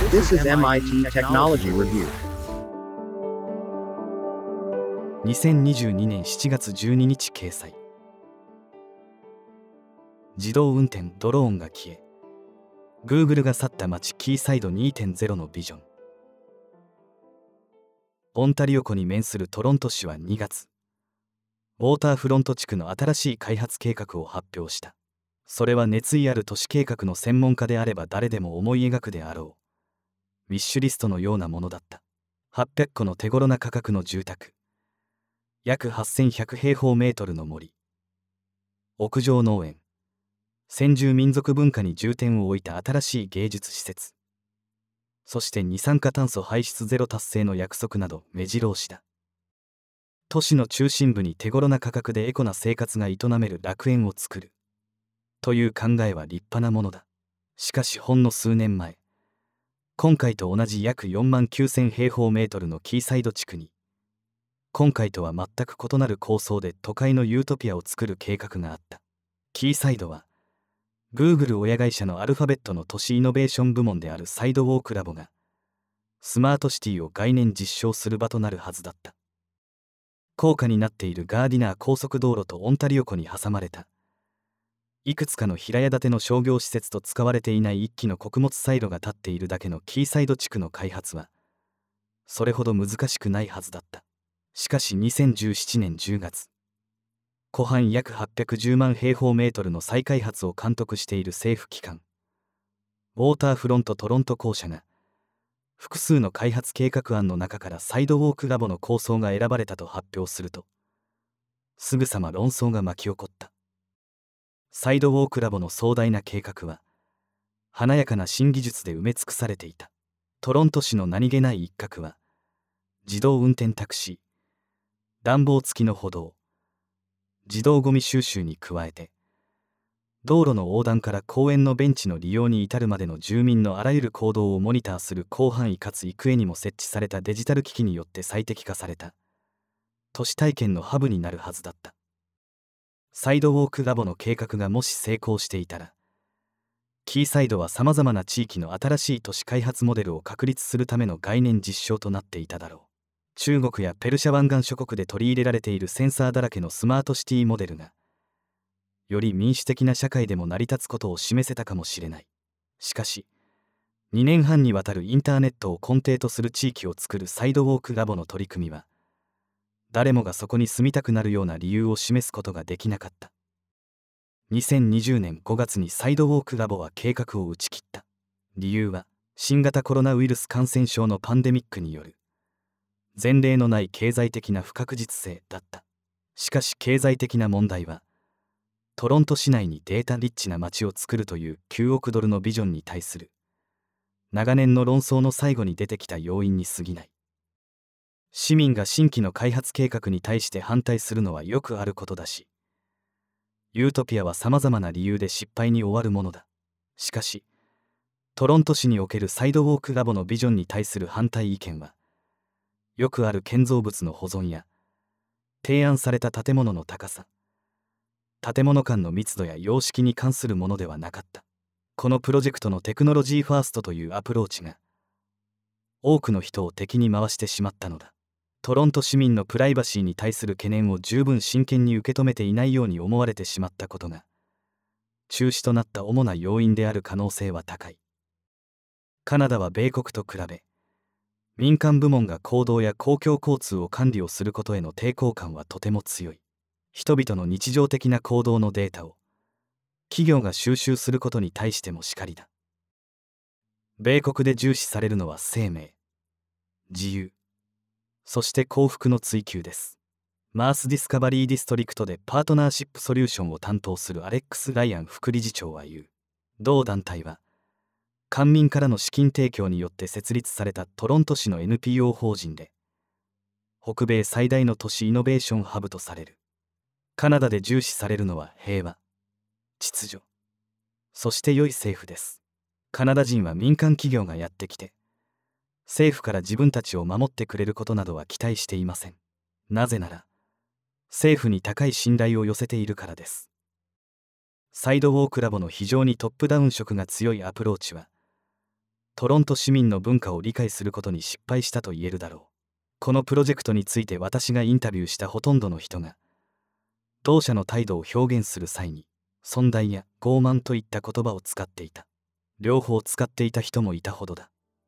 This is MIT Technology Review. 2022年7月12日掲載。自動運転ドローンが消え、Google が去った街キーサイド 2.0 のビジョン。オンタリオ湖に面するトロント市は2月、ウォーターフロント地区の新しい開発計画を発表した。それは熱意ある都市計画の専門家であれば誰でも思い描くであろうウィッシュリストのようなものだった。800戸の手頃な価格の住宅、約8100平方メートルの森、屋上農園、先住民族文化に重点を置いた新しい芸術施設、そして二酸化炭素排出ゼロ達成の約束など目白押しだ。都市の中心部に手頃な価格でエコな生活が営める楽園を作るという考えは立派なものだ。しかしほんの数年前、今回と同じ約49000平方メートルのキーサイド地区に、今回とは全く異なる構想で都会のユートピアを作る計画があった。キーサイドは、Google 親会社のアルファベットの都市イノベーション部門であるサイドウォークラボが、スマートシティを概念実証する場となるはずだった。高架になっているガーディナー高速道路とオンタリオ湖に挟まれた、いくつかの平屋建ての商業施設と使われていない一基の穀物サイロが立っているだけのキーサイド地区の開発は、それほど難しくないはずだった。しかし2017年10月、湖畔約810万平方メートルの再開発を監督している政府機関、ウォーターフロントトロント公社が、複数の開発計画案の中からサイドウォークラボの構想が選ばれたと発表すると、すぐさま論争が巻き起こった。サイドウォークラボの壮大な計画は、華やかな新技術で埋め尽くされていた。トロント市の何気ない一角は、自動運転タクシー、暖房付きの歩道、自動ゴミ収集に加えて、道路の横断から公園のベンチの利用に至るまでの住民のあらゆる行動をモニターする広範囲かつ幾重にも設置されたデジタル機器によって最適化された都市体験のハブになるはずだった。サイドウォークラボの計画がもし成功していたら、キーサイドはさまざまな地域の新しい都市開発モデルを確立するための概念実証となっていただろう。中国やペルシャ湾岸諸国で取り入れられているセンサーだらけのスマートシティモデルが、より民主的な社会でも成り立つことを示せたかもしれない。しかし、2年半にわたるインターネットを根底とする地域を作るサイドウォークラボの取り組みは、誰もがそこに住みたくなるような理由を示すことができなかった。2020年5月にサイドウォークラボは計画を打ち切った。理由は、新型コロナウイルス感染症のパンデミックによる前例のない経済的な不確実性だった。しかし経済的な問題は、トロント市内にデータリッチな街を作るという9億ドルのビジョンに対する長年の論争の最後に出てきた要因に過ぎない。市民が新規の開発計画に対して反対するのはよくあることだし、ユートピアはさまざまな理由で失敗に終わるものだ。しかし、トロント市におけるサイドウォークラボのビジョンに対する反対意見は、よくある建造物の保存や、提案された建物の高さ、建物間の密度や様式に関するものではなかった。このプロジェクトのテクノロジーファーストというアプローチが、多くの人を敵に回してしまったのだ。トロント市民のプライバシーに対する懸念を十分真剣に受け止めていないように思われてしまったことが、中止となった主な要因である可能性は高い。カナダは米国と比べ、民間部門が公道や公共交通を管理をすることへの抵抗感はとても強い。人々の日常的な行動のデータを企業が収集することに対してもしかりだ。米国で重視されるのは生命、自由、そして幸福の追求です。マースディスカバリーディストリクトでパートナーシップソリューションを担当するアレックス・ライアン副理事長は言う。同団体は、官民からの資金提供によって設立されたトロント市の NPO 法人で、北米最大の都市イノベーションハブとされる。カナダで重視されるのは平和、秩序、そして良い政府です。カナダ人は民間企業がやってきて、政府から自分たちを守ってくれることなどは期待していません。なぜなら、政府に高い信頼を寄せているからです。サイドウォークラボの非常にトップダウン色が強いアプローチは、 トロント市民の文化を理解することに失敗したと言えるだろう。このプロジェクトについて私がインタビューしたほとんどの人が、同社の態度を表現する際に尊大や傲慢といった言葉を使っていた。両方使っていた人もいたほどだ。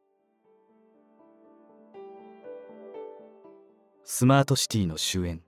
スマートシティの終焉。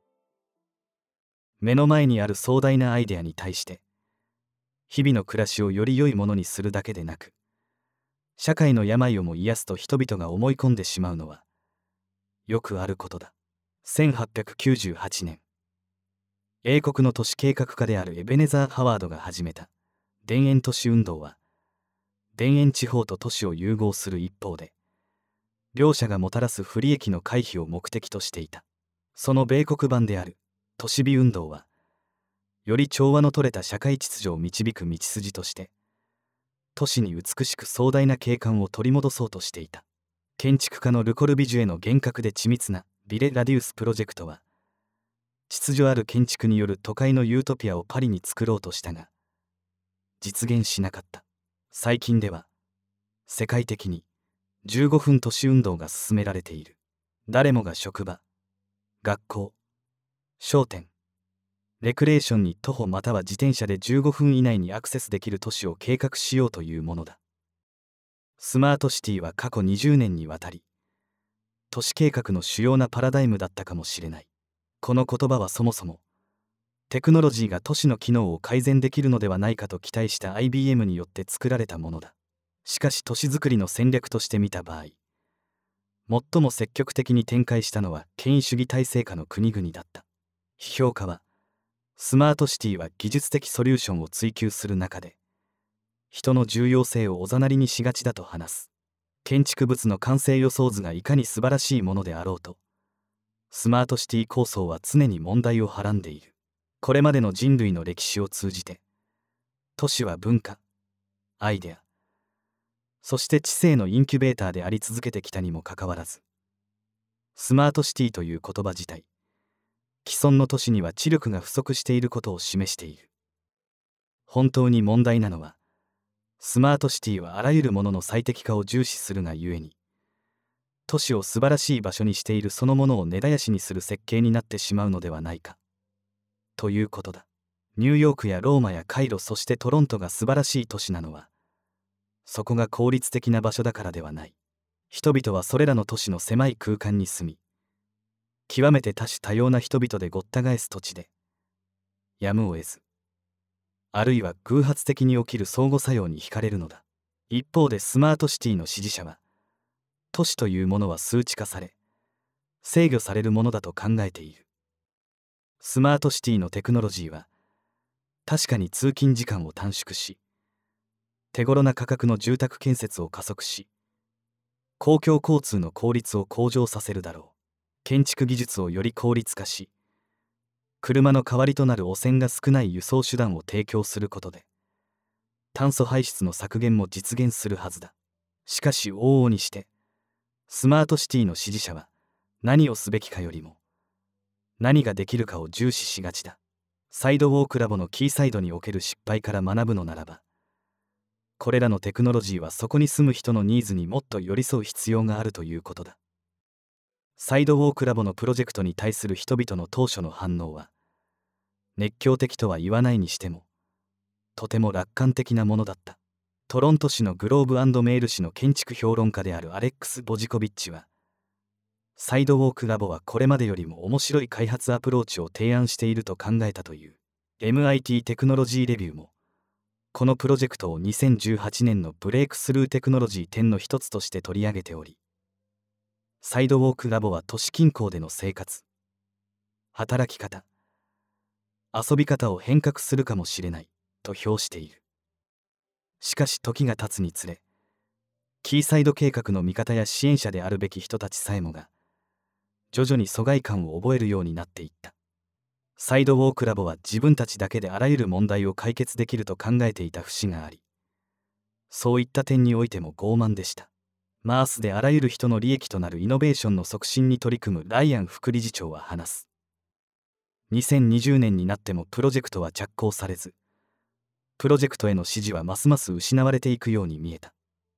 目の前にある壮大なアイデアに対して、日々の暮らしをより良いものにするだけでなく、社会の病をも癒すと人々が思い込んでしまうのはよくあることだ。1898年、英国の都市計画家であるエベネザー・ハワードが始めた田園都市運動は、田園地方と都市を融合する一方で、両者がもたらす不利益の回避を目的としていた。その米国版である都市美運動は、より調和の取れた社会秩序を導く道筋として、都市に美しく壮大な景観を取り戻そうとしていた。建築家のルコルビジュエの厳格で緻密なビレ・ラディウスプロジェクトは、秩序ある建築による都会のユートピアをパリに作ろうとしたが、実現しなかった。最近では、世界的に15分都市運動が進められている。誰もが職場、学校、商店、レクレーションに徒歩または自転車で15分以内にアクセスできる都市を計画しようというものだ。スマートシティは過去20年にわたり、都市計画の主要なパラダイムだったかもしれない。この言葉はそもそも、テクノロジーが都市の機能を改善できるのではないかと期待した IBM によって作られたものだ。しかし都市づくりの戦略として見た場合、最も積極的に展開したのは権威主義体制下の国々だった。批評家は、スマートシティは技術的ソリューションを追求する中で、人の重要性をおざなりにしがちだと話す。建築物の完成予想図がいかに素晴らしいものであろうと、スマートシティ構想は常に問題をはらんでいる。これまでの人類の歴史を通じて、都市は文化、アイデア、そして知性のインキュベーターであり続けてきたにもかかわらず、スマートシティという言葉自体、既存の都市には知力が不足していることを示している。本当に問題なのは、スマートシティはあらゆるものの最適化を重視するがゆえに、都市を素晴らしい場所にしているそのものを根絶やしにする設計になってしまうのではないか、ということだ。ニューヨークやローマやカイロ、そしてトロントが素晴らしい都市なのは、そこが効率的な場所だからではない。人々はそれらの都市の狭い空間に住み、極めて多種多様な人々でごった返す土地で、やむを得ず、あるいは偶発的に起きる相互作用に惹かれるのだ。一方でスマートシティの支持者は、都市というものは数値化され、制御されるものだと考えている。スマートシティのテクノロジーは、確かに通勤時間を短縮し、手頃な価格の住宅建設を加速し、公共交通の効率を向上させるだろう。建築技術をより効率化し、車の代わりとなる汚染が少ない輸送手段を提供することで、炭素排出の削減も実現するはずだ。しかし往々にして、スマートシティの支持者は何をすべきかよりも、何ができるかを重視しがちだ。サイドウォークラボのキーサイドにおける失敗から学ぶのならば、これらのテクノロジーはそこに住む人のニーズにもっと寄り添う必要があるということだ。サイドウォークラボのプロジェクトに対する人々の当初の反応は、熱狂的とは言わないにしても、とても楽観的なものだった。トロント市のグローブ&メール市の建築評論家であるアレックス・ボジコビッチは、サイドウォークラボはこれまでよりも面白い開発アプローチを提案していると考えたという。 MIT テクノロジーレビューも、このプロジェクトを2018年のブレイクスルーテクノロジー10の一つとして取り上げており、サイドウォークラボは都市近郊での生活、働き方、遊び方を変革するかもしれないと評している。しかし時が経つにつれ、キーサイド計画の味方や支援者であるべき人たちさえもが、徐々に疎外感を覚えるようになっていった。サイドウォークラボは自分たちだけであらゆる問題を解決できると考えていた節があり、そういった点においても傲慢でした。マースであらゆる人の利益となるイノベーションの促進に取り組むライアン副理事長は話す。2020年になってもプロジェクトは着工されず、プロジェクトへの支持はますます失われていくように見えた。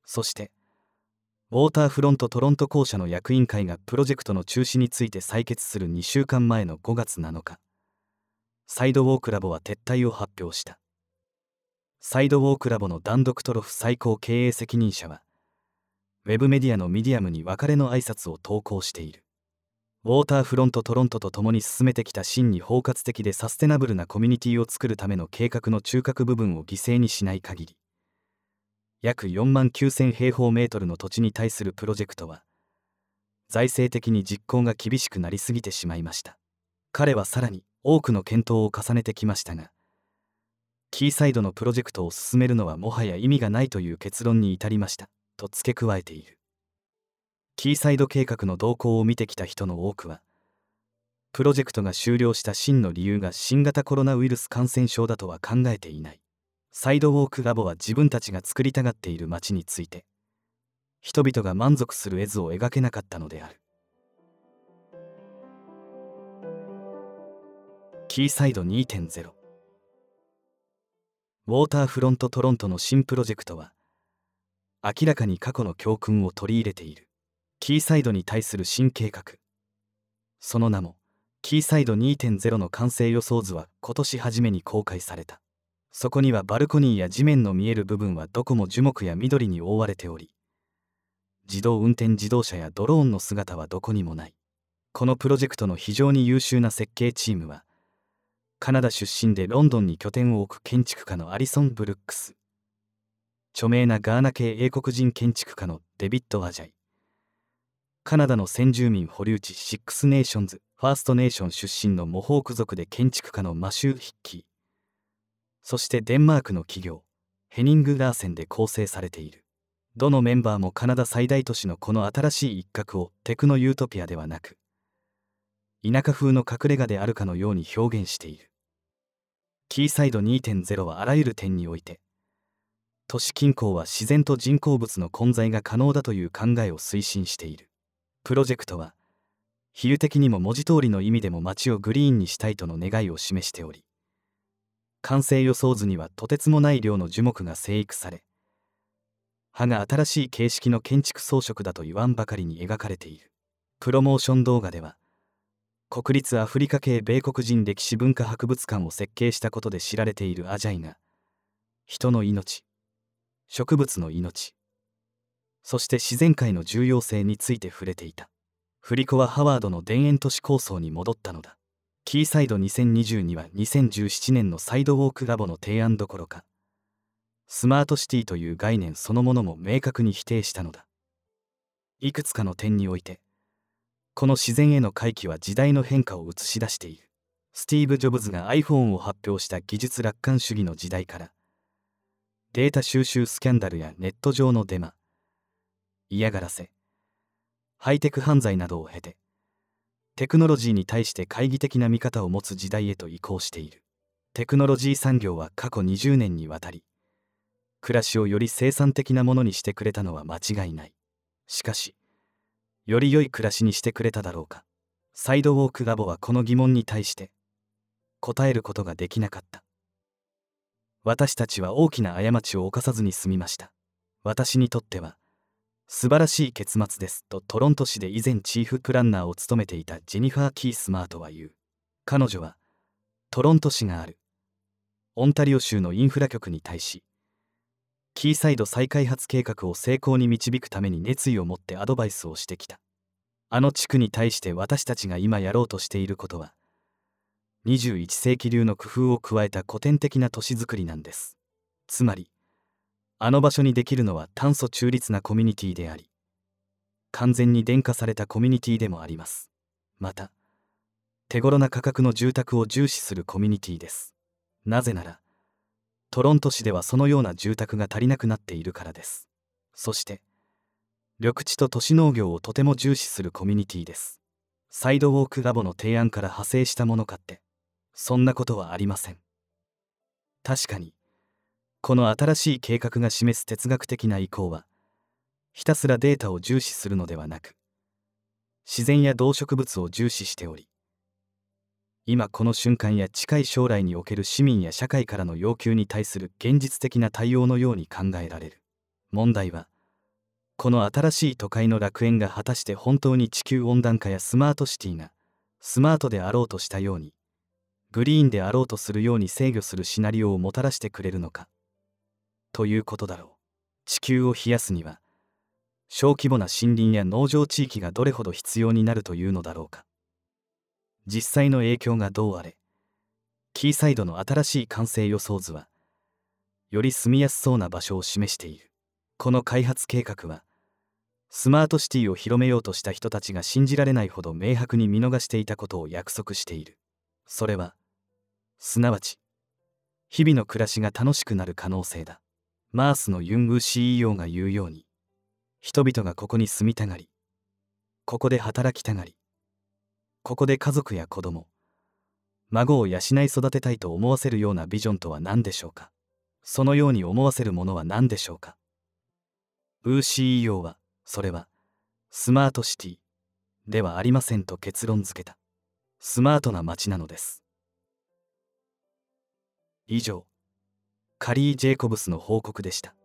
そしてウォーターフロントトロント公社の役員会がプロジェクトの中止について採決する2週間前の5月7日、サイドウォークラボは撤退を発表した。サイドウォークラボのダン・ドクトロフ最高経営責任者は、ウェブメディアのミディアムに別れの挨拶を投稿している。ウォーターフロントトロントと共に進めてきた真に包括的でサステナブルなコミュニティを作るための計画の中核部分を犠牲にしない限り、約49,000平方メートルの土地に対するプロジェクトは、財政的に実行が厳しくなりすぎてしまいました。彼はさらに多くの検討を重ねてきましたが、キーサイドのプロジェクトを進めるのはもはや意味がないという結論に至りました、と付け加えている。キーサイド計画の動向を見てきた人の多くは、プロジェクトが終了した真の理由が新型コロナウイルス感染症だとは考えていない。サイドウォークラボは自分たちが作りたがっている街について、人々が満足する絵図を描けなかったのである。キーサイド 2.0 ウォーターフロントトロントの新プロジェクトは、明らかに過去の教訓を取り入れている。キーサイドに対する新計画。その名も、キーサイド 2.0 の完成予想図は今年初めに公開された。そこにはバルコニーや地面の見える部分はどこも樹木や緑に覆われており、自動運転自動車やドローンの姿はどこにもない。このプロジェクトの非常に優秀な設計チームは、カナダ出身でロンドンに拠点を置く建築家のアリソン・ブルックス、著名なガーナ系英国人建築家のデビッド・アジャイ、カナダの先住民保留地シックスネーションズファーストネーション出身のモホーク族で建築家のマシュー・ヒッキー、そしてデンマークの企業ヘニング・ラーセンで構成されている。どのメンバーもカナダ最大都市のこの新しい一角をテクノユートピアではなく、田舎風の隠れ家であるかのように表現している。キーサイド 2.0 はあらゆる点において、都市近郊は自然と人工物の混在が可能だという考えを推進している。プロジェクトは、比喩的にも文字通りの意味でも街をグリーンにしたいとの願いを示しており、完成予想図にはとてつもない量の樹木が生育され、葉が新しい形式の建築装飾だと言わんばかりに描かれている。プロモーション動画では、国立アフリカ系米国人歴史文化博物館を設計したことで知られているアジャイが、人の命、植物の命、そして自然界の重要性について触れていた。振り子はハワードの田園都市構想に戻ったのだ。キーサイド2022は2017年のサイドウォークラボの提案どころか、スマートシティという概念そのものも明確に否定したのだ。いくつかの点において、この自然への回帰は時代の変化を映し出している。スティーブ・ジョブズが iPhone を発表した技術楽観主義の時代から、データ収集スキャンダルやネット上のデマ、嫌がらせ、ハイテク犯罪などを経て、テクノロジーに対して懐疑的な見方を持つ時代へと移行している。テクノロジー産業は過去20年にわたり、暮らしをより生産的なものにしてくれたのは間違いない。しかし、より良い暮らしにしてくれただろうか。サイドウォークラボはこの疑問に対して答えることができなかった。私たちは大きな過ちを犯さずに済みました。私にとっては素晴らしい結末ですとトロント市で以前チーフプランナーを務めていたジェニファー・キースマートは言う。彼女はトロント市があるオンタリオ州のインフラ局に対し、キーサイド再開発計画を成功に導くために熱意を持ってアドバイスをしてきた。あの地区に対して私たちが今やろうとしていることは、21世紀流の工夫を加えた古典的な都市づくりなんです。つまり、あの場所にできるのは炭素中立なコミュニティであり、完全に電化されたコミュニティでもあります。また、手頃な価格の住宅を重視するコミュニティです。なぜなら、トロント市ではそのような住宅が足りなくなっているからです。そして、緑地と都市農業をとても重視するコミュニティです。サイドウォークラボの提案から派生したものかって、そんなことはありません。確かに、この新しい計画が示す哲学的な意向は、ひたすらデータを重視するのではなく、自然や動植物を重視しており、今この瞬間や近い将来における市民や社会からの要求に対する現実的な対応のように考えられる。問題は、 この新しい都会の楽園が果たして本当に地球温暖化やスマートシティがスマートであろうとしたようにグリーンであろうとするように制御するシナリオをもたらしてくれるのかということだろう。地球を冷やすには小規模な森林や農場地域がどれほど必要になるというのだろうか。実際の影響がどうあれ、キーサイドの新しい完成予想図はより住みやすそうな場所を示している。この開発計画はスマートシティを広めようとした人たちが信じられないほど明白に見逃していたことを約束している。それはすなわち日々の暮らしが楽しくなる可能性だ。マースのユング CEO が言うように、人々がここに住みたがり、ここで働きたがり、ここで家族や子供、孫を養い育てたいと思わせるようなビジョンとは何でしょうか。そのように思わせるものは何でしょうか。CEO はそれはスマートシティではありませんと結論付けた。スマートな街なのです。以上、カリー・ジェイコブスの報告でした。